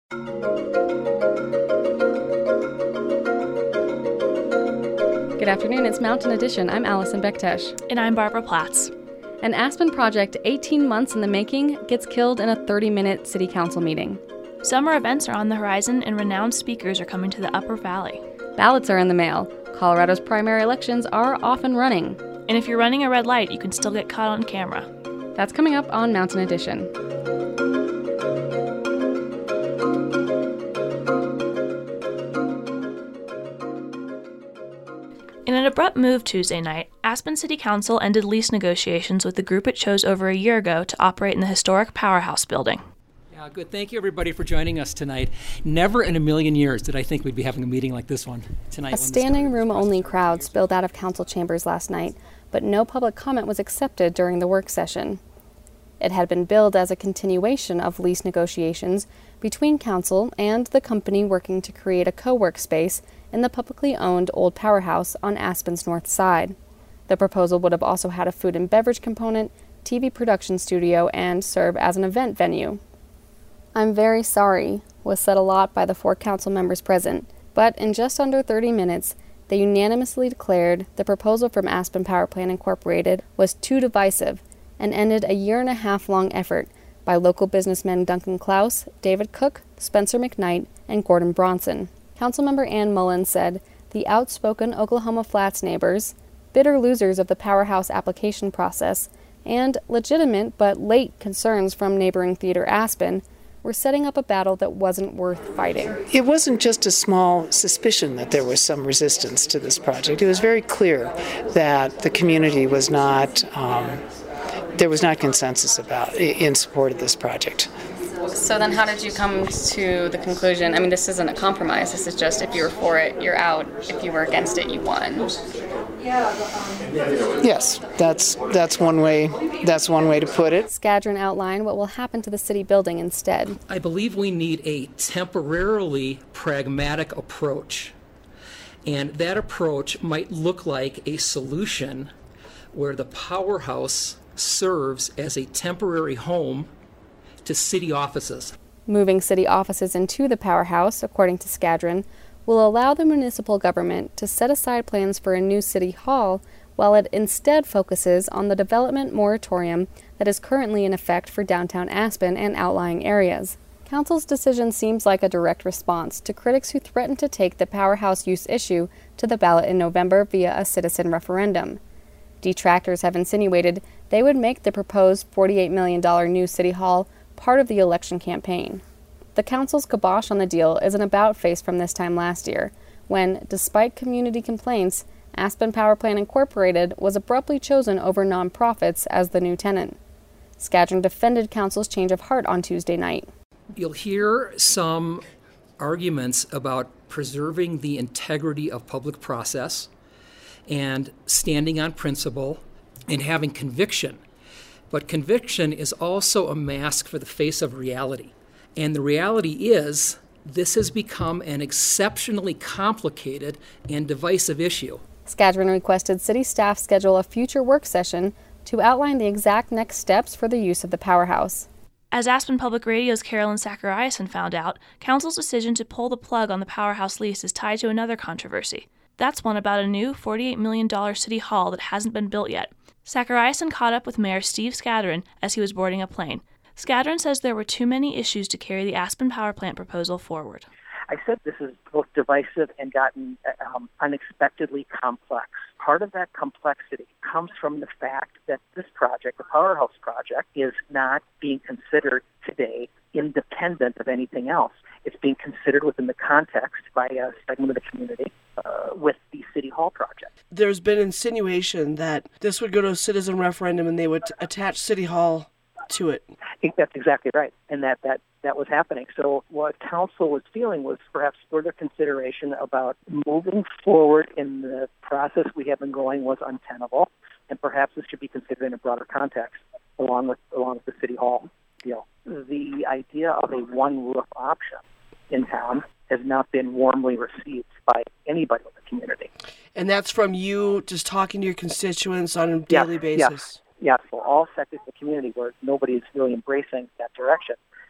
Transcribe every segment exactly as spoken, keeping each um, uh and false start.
Good afternoon, it's Mountain Edition. I'm Allison Bektesh. And I'm Barbara Platz. An Aspen project eighteen months in the making gets killed in a thirty-minute city council meeting. Summer events are on the horizon and renowned speakers are coming to the Upper Valley. Ballots are in the mail. Colorado's primary elections are off and running. And if you're running a red light, you can still get caught on camera. That's coming up on Mountain Edition. In an abrupt move Tuesday night, Aspen City Council ended lease negotiations with the group it chose over a year ago to operate in the historic Powerhouse building. Yeah, good. Thank you, everybody, for joining us tonight. Never in a million years did I think we'd be having a meeting like this one tonight. A standing room-only crowd spilled out of council chambers last night, but no public comment was accepted during the work session. It had been billed as a continuation of lease negotiations between council and the company working to create a co-work space in the publicly owned old Powerhouse on Aspen's north side. The proposal would have also had a food and beverage component, T V production studio, and serve as an event venue. "I'm very sorry," was said a lot by the four council members present, but in just under thirty minutes, they unanimously declared the proposal from Aspen Power Plant Incorporated was too divisive and ended a year and a half long effort by local businessmen Duncan Klaus, David Cook, Spencer McKnight, and Gordon Bronson. Councilmember Ann Mullen said the outspoken Oklahoma Flats neighbors, bitter losers of the Powerhouse application process, and legitimate but late concerns from neighboring Theater Aspen were setting up a battle that wasn't worth fighting. It wasn't just a small suspicion that there was some resistance to this project. It was very clear that the community was not, um, there was not consensus about in support of this project. So then how did you come to the conclusion? I mean, this isn't a compromise. This is just if you were for it, you're out. If you were against it, you won. Yes, that's that's one way that's one way to put it. Skadron outlined what will happen to the city building instead. I believe we need a temporarily pragmatic approach. And that approach might look like a solution where the Powerhouse serves as a temporary home to city offices. Moving city offices into the Powerhouse, according to Skadron, will allow the municipal government to set aside plans for a new city hall while it instead focuses on the development moratorium that is currently in effect for downtown Aspen and outlying areas. Council's decision seems like a direct response to critics who threatened to take the Powerhouse use issue to the ballot in November via a citizen referendum. Detractors have insinuated they would make the proposed forty-eight million dollars new city hall part of the election campaign. The council's kibosh on the deal is an about-face from this time last year, when, despite community complaints, Aspen Power Plant Incorporated was abruptly chosen over nonprofits as the new tenant. Skadron defended council's change of heart on Tuesday night. You'll hear some arguments about preserving the integrity of public process and standing on principle and having conviction. But conviction is also a mask for the face of reality. And the reality is, this has become an exceptionally complicated and divisive issue. Skadron requested city staff schedule a future work session to outline the exact next steps for the use of the Powerhouse. As Aspen Public Radio's Carolyn Zachariason found out, Council's decision to pull the plug on the Powerhouse lease is tied to another controversy. That's one about a new forty-eight million dollars city hall that hasn't been built yet. Zachariason caught up with Mayor Steve Skadron as he was boarding a plane. Skadron says there were too many issues to carry the Aspen Power Plant proposal forward. I said this is both divisive and gotten um, unexpectedly complex. Part of that complexity comes from the fact that this project, the Powerhouse project, is not being considered today independent of anything else. It's being considered within the context by a segment of the community uh, with the City Hall project. There's been insinuation that this would go to a citizen referendum and they would t- attach City Hall to it. I think that's exactly right, and that, that, that was happening. So what council was feeling was perhaps further consideration about moving forward in the process we have been going was untenable, and perhaps this should be considered in a broader context along with along with the City Hall deal. The idea of a one-roof option in town has not been warmly received by anybody in the community. And that's from you just talking to your constituents on a daily yes, basis? Yes. Yes, for all sectors of the community where nobody is really embracing that direction.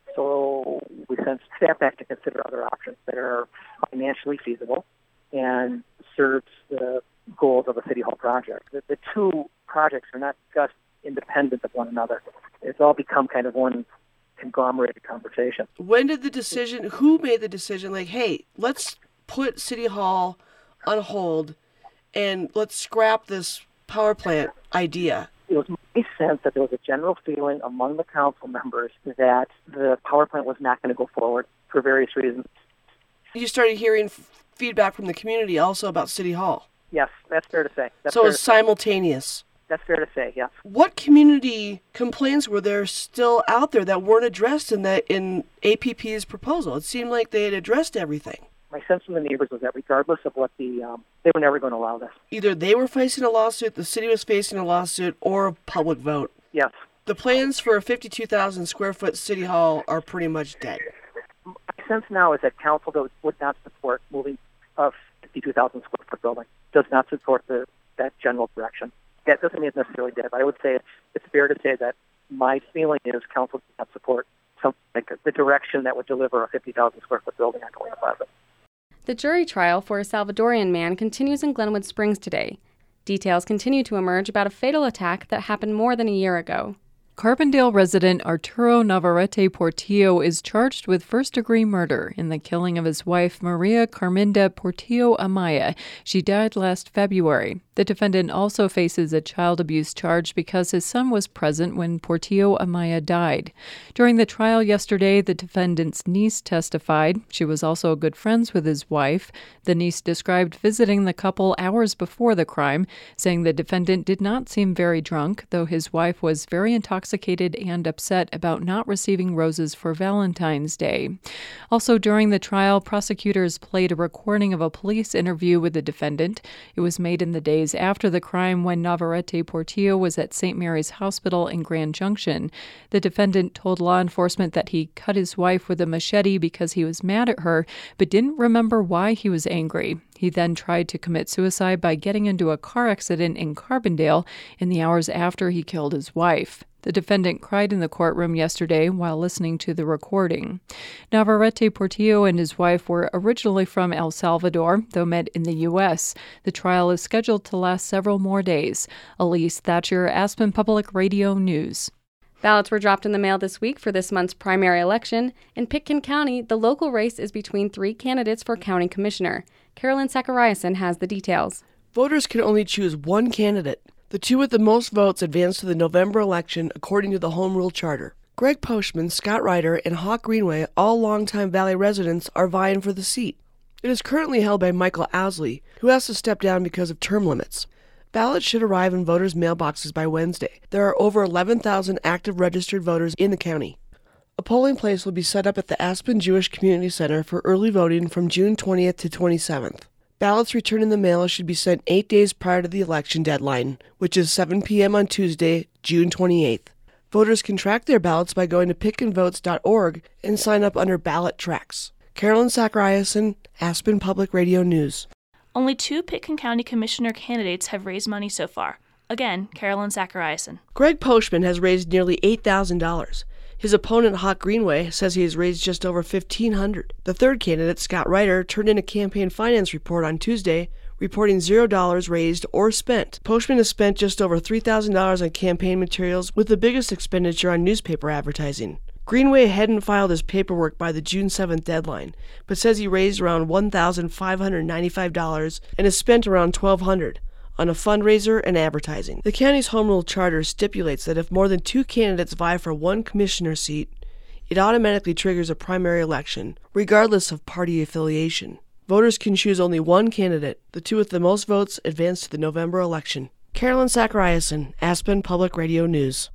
So we sent staff back to consider other options that are financially feasible and serves the goals of a City Hall project. The, the two projects are not just independent of one another. It's all become kind of one conglomerated conversation. When did the decision, who made the decision, like, hey, let's put City Hall on hold and let's scrap this power plant idea? It was my sense that there was a general feeling among the council members that the power plant was not going to go forward for various reasons. You started hearing f- feedback from the community also about City Hall. Yes, that's fair to say. That's so fair it's to say. simultaneous. That's fair to say, yes. What community complaints were there still out there that weren't addressed in that in A P P's proposal? It seemed like they had addressed everything. My sense from the neighbors was that regardless of what the, um, they were never going to allow this. Either they were facing a lawsuit, the city was facing a lawsuit, or a public vote. Yes. The plans for a fifty-two thousand square foot City Hall are pretty much dead. My sense now is that council would, would not support moving a fifty-two thousand square foot building, does not support the, that general direction. That doesn't mean it's necessarily dead, but I would say it's, it's fair to say that my feeling is council does not support something like the direction that would deliver a fifty thousand square foot building on Galena Plaza. The jury trial for a Salvadorian man continues in Glenwood Springs today. Details continue to emerge about a fatal attack that happened more than a year ago. Carbondale resident Arturo Navarrete Portillo is charged with first-degree murder in the killing of his wife, Maria Carminda Portillo Amaya. She died last February. The defendant also faces a child abuse charge because his son was present when Portillo Amaya died. During the trial yesterday, the defendant's niece testified. She was also good friends with his wife. The niece described visiting the couple hours before the crime, saying the defendant did not seem very drunk, though his wife was very intoxicated and upset about not receiving roses for Valentine's Day. Also during the trial, prosecutors played a recording of a police interview with the defendant. It was made in the days after the crime when Navarrete Portillo was at Saint Mary's Hospital in Grand Junction. The defendant told law enforcement that he cut his wife with a machete because he was mad at her, but didn't remember why he was angry. He then tried to commit suicide by getting into a car accident in Carbondale in the hours after he killed his wife. The defendant cried in the courtroom yesterday while listening to the recording. Navarrete Portillo and his wife were originally from El Salvador, though met in the U S. The trial is scheduled to last several more days. Elise Thatcher, Aspen Public Radio News. Ballots were dropped in the mail this week for this month's primary election. In Pitkin County, the local race is between three candidates for county commissioner. Carolyn Zachariason has the details. Voters can only choose one candidate. The two with the most votes advance to the November election, according to the Home Rule Charter. Greg Postman, Scott Ryder, and Hawk Greenway, all longtime Valley residents, are vying for the seat. It is currently held by Michael Owsley, who has to step down because of term limits. Ballots should arrive in voters' mailboxes by Wednesday. There are over eleven thousand active registered voters in the county. A polling place will be set up at the Aspen Jewish Community Center for early voting from June twentieth to twenty-seventh. Ballots returned in the mail should be sent eight days prior to the election deadline, which is seven p.m. on Tuesday, June twenty-eighth. Voters can track their ballots by going to pitkin votes dot org and sign up under ballot tracks. Carolyn Zachariason, Aspen Public Radio News. Only two Pitkin County Commissioner candidates have raised money so far. Again, Carolyn Zachariason. Greg Postman has raised nearly eight thousand dollars. His opponent, Hawk Greenway, says he has raised just over fifteen hundred dollars. The third candidate, Scott Ryder, turned in a campaign finance report on Tuesday, reporting zero dollars raised or spent. Postman has spent just over three thousand dollars on campaign materials, with the biggest expenditure on newspaper advertising. Greenway hadn't filed his paperwork by the June seventh deadline, but says he raised around one thousand five hundred ninety-five dollars and has spent around twelve hundred dollars on a fundraiser and advertising. The county's Home Rule Charter stipulates that if more than two candidates vie for one commissioner seat, it automatically triggers a primary election, regardless of party affiliation. Voters can choose only one candidate. The two with the most votes advance to the November election. Carolyn Zachariason, Aspen Public Radio News.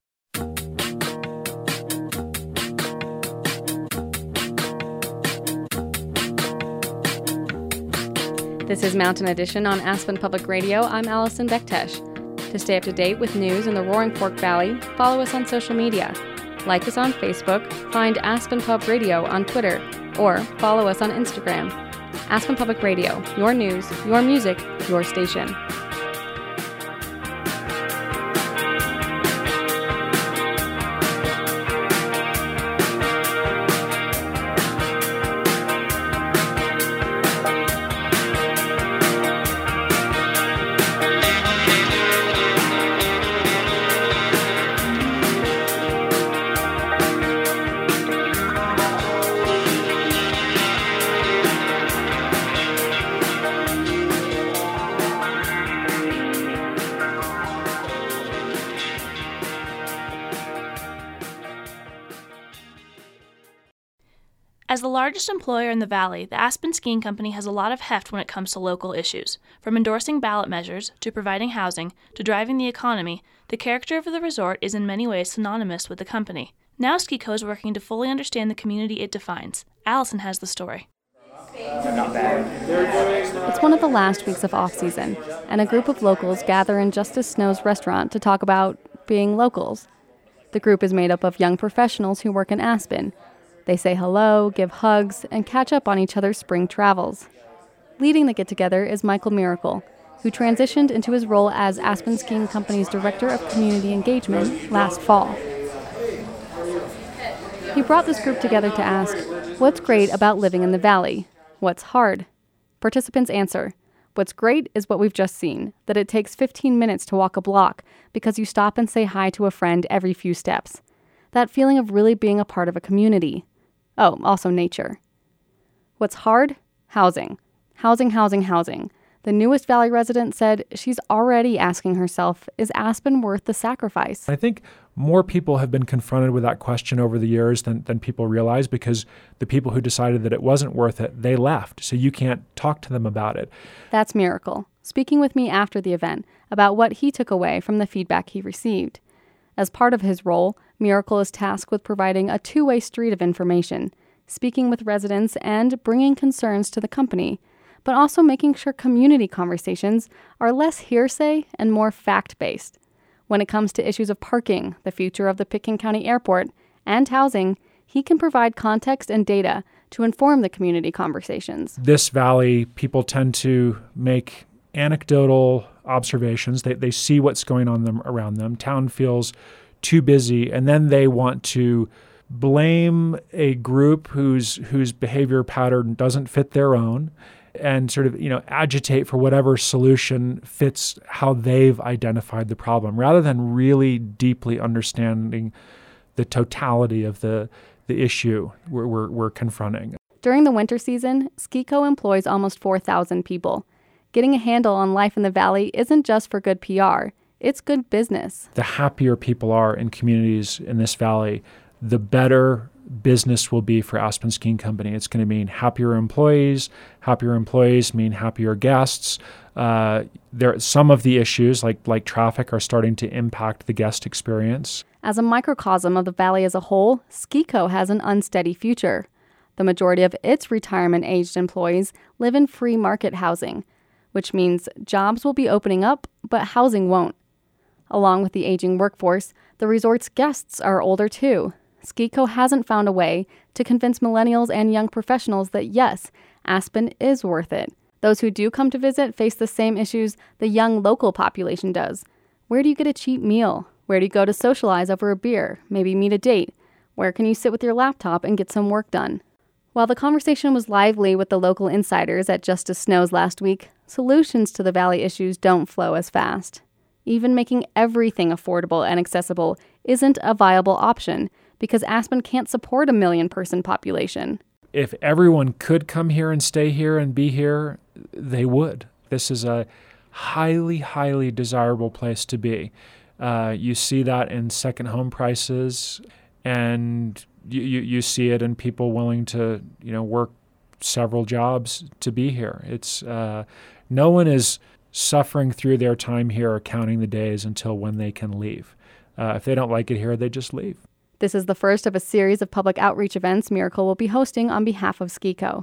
This is Mountain Edition on Aspen Public Radio. I'm Allison Bektesh. To stay up to date with news in the Roaring Fork Valley, follow us on social media. Like us on Facebook, find Aspen Pub Radio on Twitter, or follow us on Instagram. Aspen Public Radio, your news, your music, your station. largest employer in the Valley, the Aspen Skiing Company has a lot of heft when it comes to local issues. From endorsing ballot measures, to providing housing, to driving the economy, the character of the resort is in many ways synonymous with the company. Now Ski-Co is working to fully understand the community it defines. Allison has the story. It's one of the last weeks of off-season, and a group of locals gather in Justice Snow's restaurant to talk about being locals. The group is made up of young professionals who work in Aspen. They say hello, give hugs, and catch up on each other's spring travels. Leading the get-together is Michael Miracle, who transitioned into his role as Aspen Skiing Company's Director of Community Engagement last fall. He brought this group together to ask, what's great about living in the Valley? What's hard? Participants answer, what's great is what we've just seen, that it takes fifteen minutes to walk a block because you stop and say hi to a friend every few steps. That feeling of really being a part of a community. Oh, also nature. What's hard? Housing. Housing, housing, housing. The newest Valley resident said she's already asking herself, is Aspen worth the sacrifice? I think more people have been confronted with that question over the years than, than people realize, because the people who decided that it wasn't worth it, they left. So you can't talk to them about it. That's Miracle, speaking with me after the event about what he took away from the feedback he received. As part of his role, Miracle is tasked with providing a two-way street of information, speaking with residents and bringing concerns to the company, but also making sure community conversations are less hearsay and more fact-based. When it comes to issues of parking, the future of the Pitkin County Airport, and housing, he can provide context and data to inform the community conversations. This valley, people tend to make anecdotal observations. They, they see what's going on them around them. Town feels too busy, and then they want to blame a group whose whose behavior pattern doesn't fit their own, and sort of, you know, agitate for whatever solution fits how they've identified the problem, rather than really deeply understanding the totality of the the issue we're, we're, we're confronting. During the winter season, Ski-Co employs almost four thousand people. Getting a handle on life in the Valley isn't just for good P R, it's good business. The happier people are in communities in this valley, the better business will be for Aspen Skiing Company. It's going to mean happier employees. Happier employees mean happier guests. Uh, there, some of the issues, like like traffic, are starting to impact the guest experience. As a microcosm of the Valley as a whole, Ski-Co has an unsteady future. The majority of its retirement-aged employees live in free market housing, which means jobs will be opening up, but housing won't. Along with the aging workforce, the resort's guests are older too. Ski-Co hasn't found a way to convince millennials and young professionals that yes, Aspen is worth it. Those who do come to visit face the same issues the young local population does. Where do you get a cheap meal? Where do you go to socialize over a beer, maybe meet a date? Where can you sit with your laptop and get some work done? While the conversation was lively with the local insiders at Justice Snow's last week, solutions to the Valley issues don't flow as fast. Even making everything affordable and accessible isn't a viable option, because Aspen can't support a million-person population. If everyone could come here and stay here and be here, they would. This is a highly, highly desirable place to be. Uh, you see that in second home prices, and you, you, you see it in people willing to, you know, work several jobs to be here. It's uh, no one is suffering through their time here or counting the days until when they can leave. Uh, if they don't like it here, they just leave. This is the first of a series of public outreach events Miracle will be hosting on behalf of Ski-Co.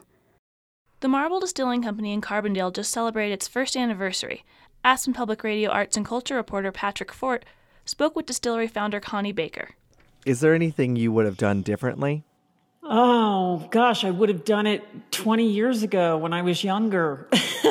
The Marble Distilling Company in Carbondale just celebrated its first anniversary. Aspen Public Radio arts and culture reporter Patrick Fort spoke with distillery founder Connie Baker. Is there anything you would have done differently? Oh, gosh, I would have done it twenty years ago when I was younger.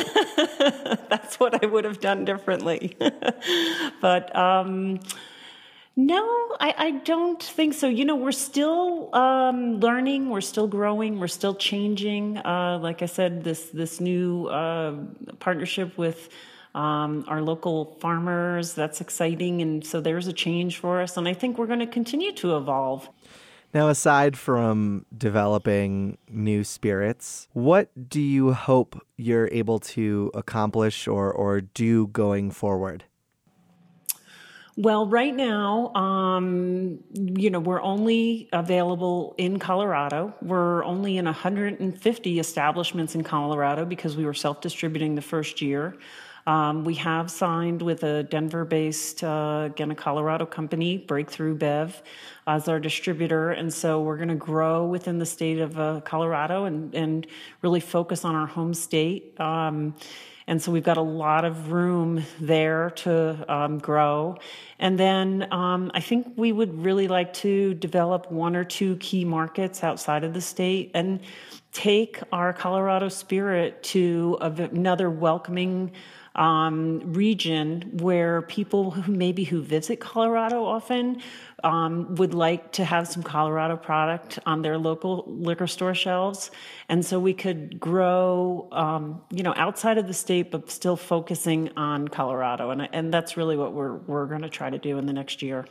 That's what I would have done differently. But, um... No, I, I don't think so. You know, we're still um, learning, we're still growing, we're still changing. Uh, like I said, this this new uh, partnership with um, our local farmers, that's exciting. And so there's a change for us. And I think we're going to continue to evolve. Now, aside from developing new spirits, what do you hope you're able to accomplish or, or do going forward? Well, right now, um, you know, we're only available in Colorado. We're only in one hundred fifty establishments in Colorado because we were self-distributing the first year. Um, we have signed with a Denver-based, uh, again, a Colorado company, Breakthrough Bev, as our distributor. And so we're going to grow within the state of uh, Colorado and, and really focus on our home state. Um, And so we've got a lot of room there to um, grow. And then um, I think we would really like to develop one or two key markets outside of the state and take our Colorado spirit to a, another welcoming um, region where people who maybe who visit Colorado often um, would like to have some Colorado product on their local liquor store shelves. And so we could grow, um, you know, outside of the state, but still focusing on Colorado. And, and that's really what we're, we're going to try to do in the next year.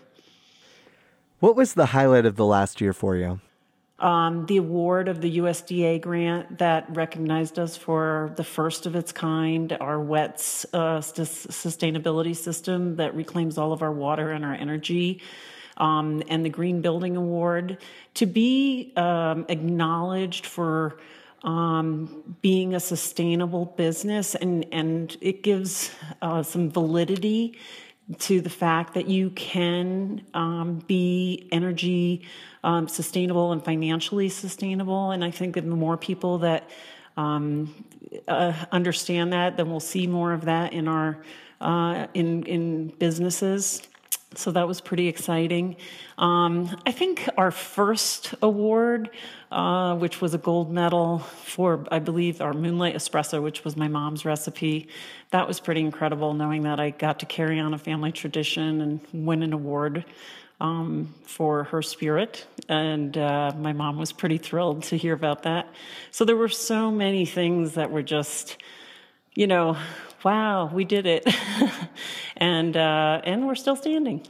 What was the highlight of the last year for you? Um, the award of the U S D A grant that recognized us for the first of its kind, our W E T S uh, sustainability system that reclaims all of our water and our energy, um, and the Green Building Award. To be um, acknowledged for um, being a sustainable business, and, and it gives uh, some validity to the fact that you can um, be energy um, sustainable and financially sustainable. And I think that the more people that um, uh, understand that, then we'll see more of that in our uh, in in businesses. So that was pretty exciting. Um, I think our first award, uh, which was a gold medal for, I believe, our Moonlight Espresso, which was my mom's recipe, that was pretty incredible, knowing that I got to carry on a family tradition and win an award um, for her spirit. And uh, my mom was pretty thrilled to hear about that. So there were so many things that were just, you know, wow, we did it. and uh, and we're still standing.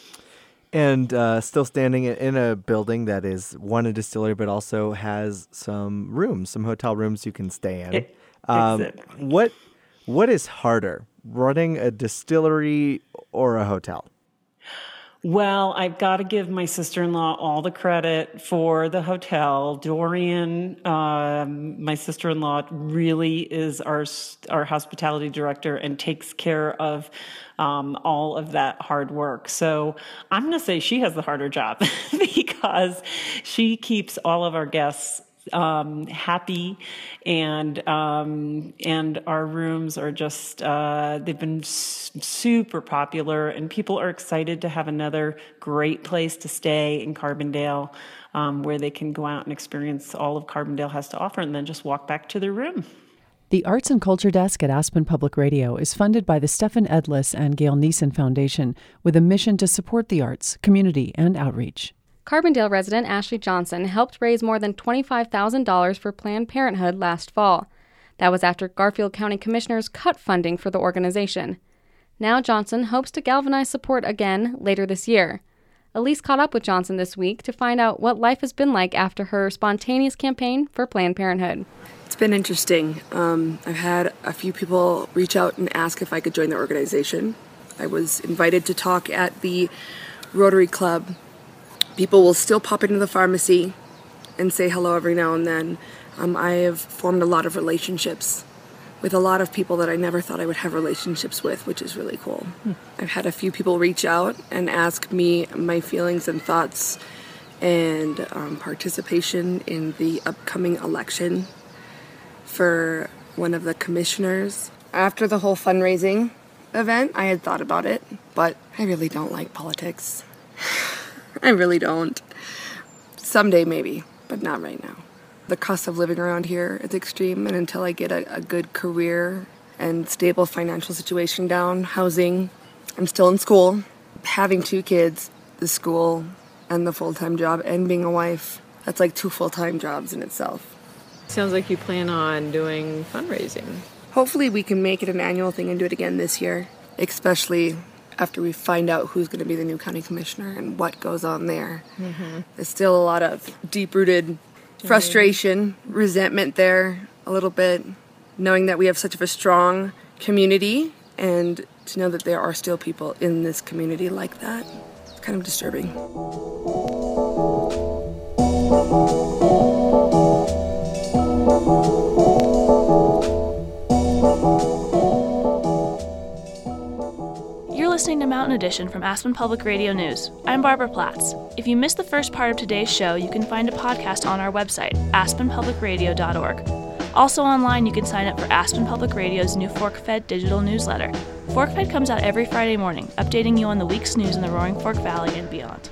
And uh, still standing in a building that is one, a distillery, but also has some rooms, some hotel rooms you can stay in. It, um, exactly. What What is harder, running a distillery or a hotel? Well, I've got to give my sister-in-law all the credit for the hotel. Dorian, um, my sister-in-law, really is our our hospitality director and takes care of um, all of that hard work. So I'm going to say she has the harder job because she keeps all of our guests um, happy, and um, and our rooms are just uh, they've been s- super popular, and people are excited to have another great place to stay in Carbondale, um, where they can go out and experience all of Carbondale has to offer, and then just walk back to their room. The Arts and Culture Desk at Aspen Public Radio is funded by the Stephan Edlis and Gail Neeson Foundation with a mission to support the arts, community, and outreach. Carbondale resident Ashley Johnson helped raise more than twenty-five thousand dollars for Planned Parenthood last fall. That was after Garfield County Commissioners cut funding for the organization. Now Johnson hopes to galvanize support again later this year. Elise caught up with Johnson this week to find out what life has been like after her spontaneous campaign for Planned Parenthood. It's been interesting. Um, I've had a few people reach out and ask if I could join the organization. I was invited to talk at the Rotary Club. People will still pop into the pharmacy and say hello every now and then. Um, I have formed a lot of relationships with a lot of people that I never thought I would have relationships with, which is really cool. Hmm. I've had a few people reach out and ask me my feelings and thoughts and um, participation in the upcoming election for one of the commissioners. After the whole fundraising event, I had thought about it, but I really don't like politics. I really don't. Someday maybe, but not right now. The cost of living around here is extreme, and until I get a, a good career and stable financial situation down, housing, I'm still in school. Having two kids, the school and the full-time job, and being a wife, that's like two full-time jobs in itself. Sounds like you plan on doing fundraising. Hopefully we can make it an annual thing and do it again this year, especially after we find out who's going to be the new county commissioner and what goes on there. Mm-hmm. There's still a lot of deep-rooted frustration, resentment there a little bit, knowing that we have such of a strong community and to know that there are still people in this community like that. It's kind of disturbing. You're listening to Mountain Edition from Aspen Public Radio News. I'm Barbara Platz. If you missed the first part of today's show, you can find a podcast on our website, aspen public radio dot org. Also online, you can sign up for Aspen Public Radio's new ForkFed digital newsletter. ForkFed comes out every Friday morning, updating you on the week's news in the Roaring Fork Valley and beyond.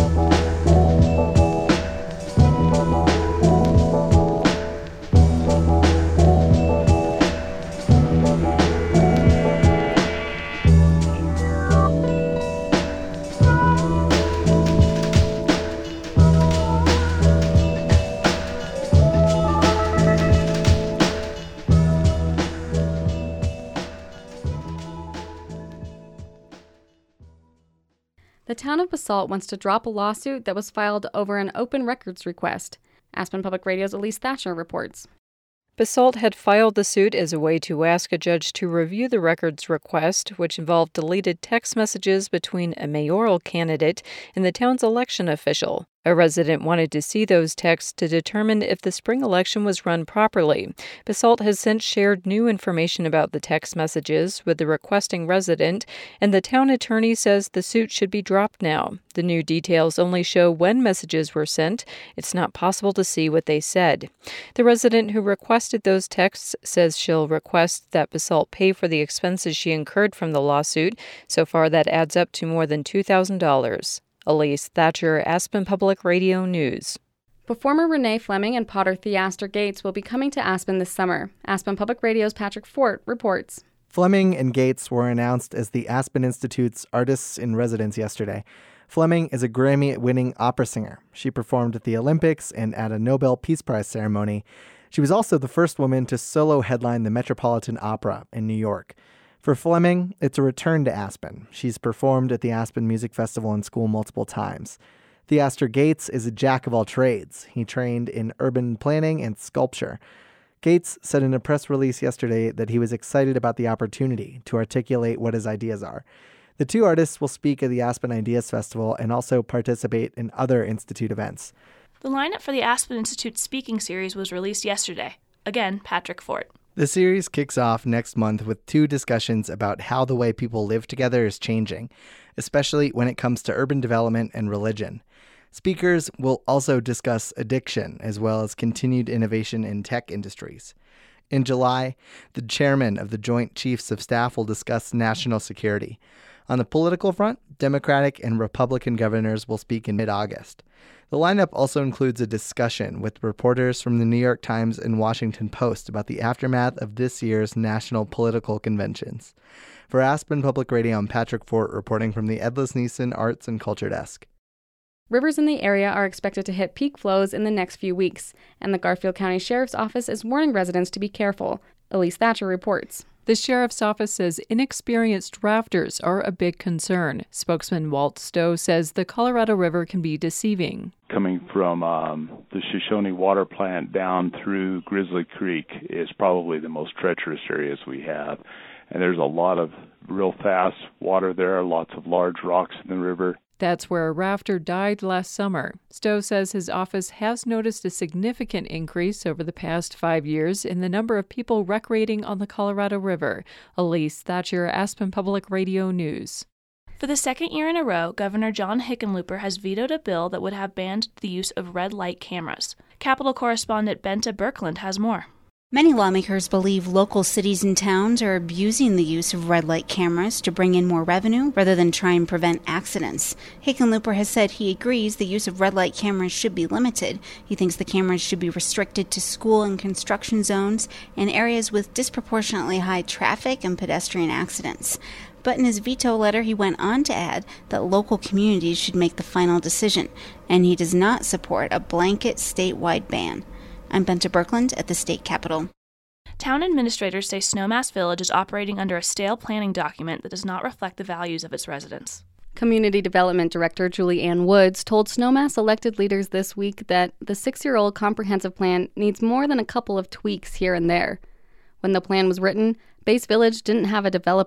The town of Basalt wants to drop a lawsuit that was filed over an open records request. Aspen Public Radio's Elise Thatcher reports. Basalt had filed the suit as a way to ask a judge to review the records request, which involved deleted text messages between a mayoral candidate and the town's election official. A resident wanted to see those texts to determine if the spring election was run properly. Basalt has since shared new information about the text messages with the requesting resident, and the town attorney says the suit should be dropped now. The new details only show when messages were sent. It's not possible to see what they said. The resident who requested those texts says she'll request that Basalt pay for the expenses she incurred from the lawsuit. So far, that adds up to more than two thousand dollars. Elise Thatcher, Aspen Public Radio News. Performer Renee Fleming and potter Theaster Gates will be coming to Aspen this summer. Aspen Public Radio's Patrick Fort reports. Fleming and Gates were announced as the Aspen Institute's Artists in Residence yesterday. Fleming is a Grammy-winning opera singer. She performed at the Olympics and at a Nobel Peace Prize ceremony. She was also the first woman to solo headline the Metropolitan Opera in New York. For Fleming, it's a return to Aspen. She's performed at the Aspen Music Festival and School multiple times. Theaster Gates is a jack of all trades. He trained in urban planning and sculpture. Gates said in a press release yesterday that he was excited about the opportunity to articulate what his ideas are. The two artists will speak at the Aspen Ideas Festival and also participate in other Institute events. The lineup for the Aspen Institute speaking series was released yesterday. Again, Patrick Fort. The series kicks off next month with two discussions about how the way people live together is changing, especially when it comes to urban development and religion. Speakers will also discuss addiction as well as continued innovation in tech industries. In July, the chairman of the Joint Chiefs of Staff will discuss national security. On the political front, Democratic and Republican governors will speak in mid-August. The lineup also includes a discussion with reporters from the New York Times and Washington Post about the aftermath of this year's national political conventions. For Aspen Public Radio, I'm Patrick Fort reporting from the Edlis Neeson Arts and Culture Desk. Rivers in the area are expected to hit peak flows in the next few weeks, and the Garfield County Sheriff's Office is warning residents to be careful. Elise Thatcher reports. The sheriff's office says inexperienced rafters are a big concern. Spokesman Walt Stowe says the Colorado River can be deceiving. Coming from um, the Shoshone water plant down through Grizzly Creek is probably the most treacherous areas we have. And there's a lot of real fast water there, lots of large rocks in the river. That's where a rafter died last summer. Stowe says his office has noticed a significant increase over the past five years in the number of people recreating on the Colorado River. Elise Thatcher, Aspen Public Radio News. For the second year in a row, Governor John Hickenlooper has vetoed a bill that would have banned the use of red light cameras. Capitol correspondent Benta Birkeland has more. Many lawmakers believe local cities and towns are abusing the use of red light cameras to bring in more revenue rather than try and prevent accidents. Hickenlooper has said he agrees the use of red light cameras should be limited. He thinks the cameras should be restricted to school and construction zones and areas with disproportionately high traffic and pedestrian accidents. But in his veto letter, he went on to add that local communities should make the final decision, and he does not support a blanket statewide ban. I'm Benta Birkeland at the state capitol. Town administrators say Snowmass Village is operating under a stale planning document that does not reflect the values of its residents. Community Development Director Julie Ann Woods told Snowmass elected leaders this week that the six-year-old comprehensive plan needs more than a couple of tweaks here and there. When the plan was written, Base Village didn't have a developer.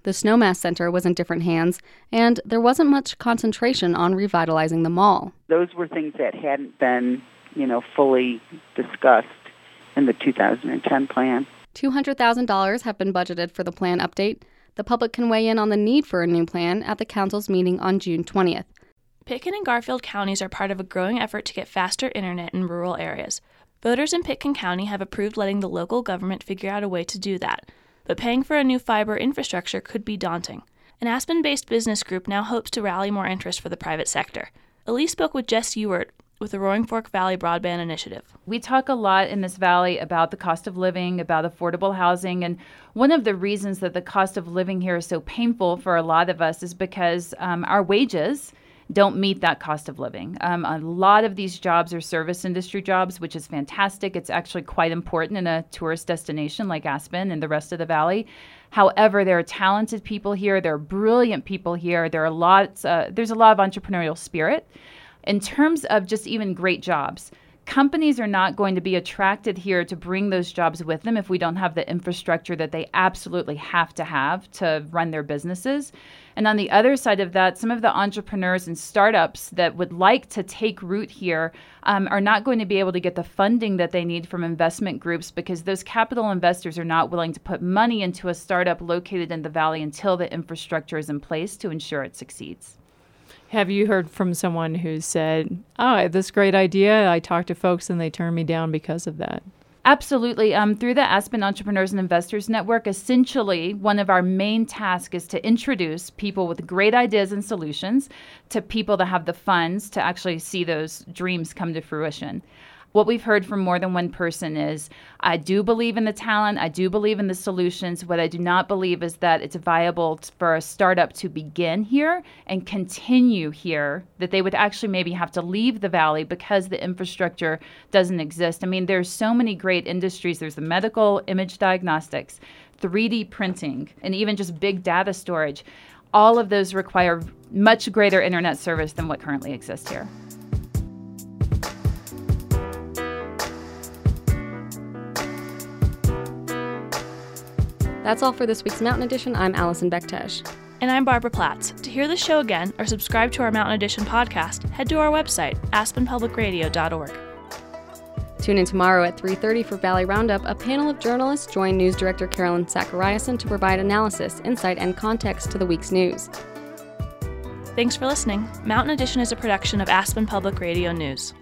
The Snowmass Center was in different hands, and there wasn't much concentration on revitalizing the mall. Those were things that hadn't been, you know, fully discussed in the two thousand ten plan. two hundred thousand dollars have been budgeted for the plan update. The public can weigh in on the need for a new plan at the council's meeting on June twentieth. Pitkin and Garfield counties are part of a growing effort to get faster internet in rural areas. Voters in Pitkin County have approved letting the local government figure out a way to do that. But paying for a new fiber infrastructure could be daunting. An Aspen-based business group now hopes to rally more interest for the private sector. Elise spoke with Jess Ewert with the Roaring Fork Valley Broadband Initiative. We talk a lot in this valley about the cost of living, about affordable housing, and one of the reasons that the cost of living here is so painful for a lot of us is because um, our wages don't meet that cost of living. Um, a lot of these jobs are service industry jobs, which is fantastic. It's actually quite important in a tourist destination like Aspen and the rest of the valley. However, there are talented people here. There are brilliant people here. There are lots. Uh, there's a lot of entrepreneurial spirit. In terms of just even great jobs, companies are not going to be attracted here to bring those jobs with them if we don't have the infrastructure that they absolutely have to have to run their businesses. And on the other side of that, some of the entrepreneurs and startups that would like to take root here um, are not going to be able to get the funding that they need from investment groups because those capital investors are not willing to put money into a startup located in the valley until the infrastructure is in place to ensure it succeeds. Have you heard from someone who said, oh, I have this great idea, I talked to folks and they turned me down because of that? Absolutely. Um, through the Aspen Entrepreneurs and Investors Network, essentially, one of our main tasks is to introduce people with great ideas and solutions to people that have the funds to actually see those dreams come to fruition. What we've heard from more than one person is, I do believe in the talent, I do believe in the solutions. What I do not believe is that it's viable for a startup to begin here and continue here, that they would actually maybe have to leave the valley because the infrastructure doesn't exist. I mean, there's so many great industries. There's the medical, image diagnostics, three D printing, and even just big data storage. All of those require much greater internet service than what currently exists here. That's all for this week's Mountain Edition. I'm Allison Bektesh. And I'm Barbara Platts. To hear the show again or subscribe to our Mountain Edition podcast, head to our website, aspen public radio dot org. Tune in tomorrow at three thirty for Valley Roundup. A panel of journalists join news director Carolyn Zachariason to provide analysis, insight, and context to the week's news. Thanks for listening. Mountain Edition is a production of Aspen Public Radio News.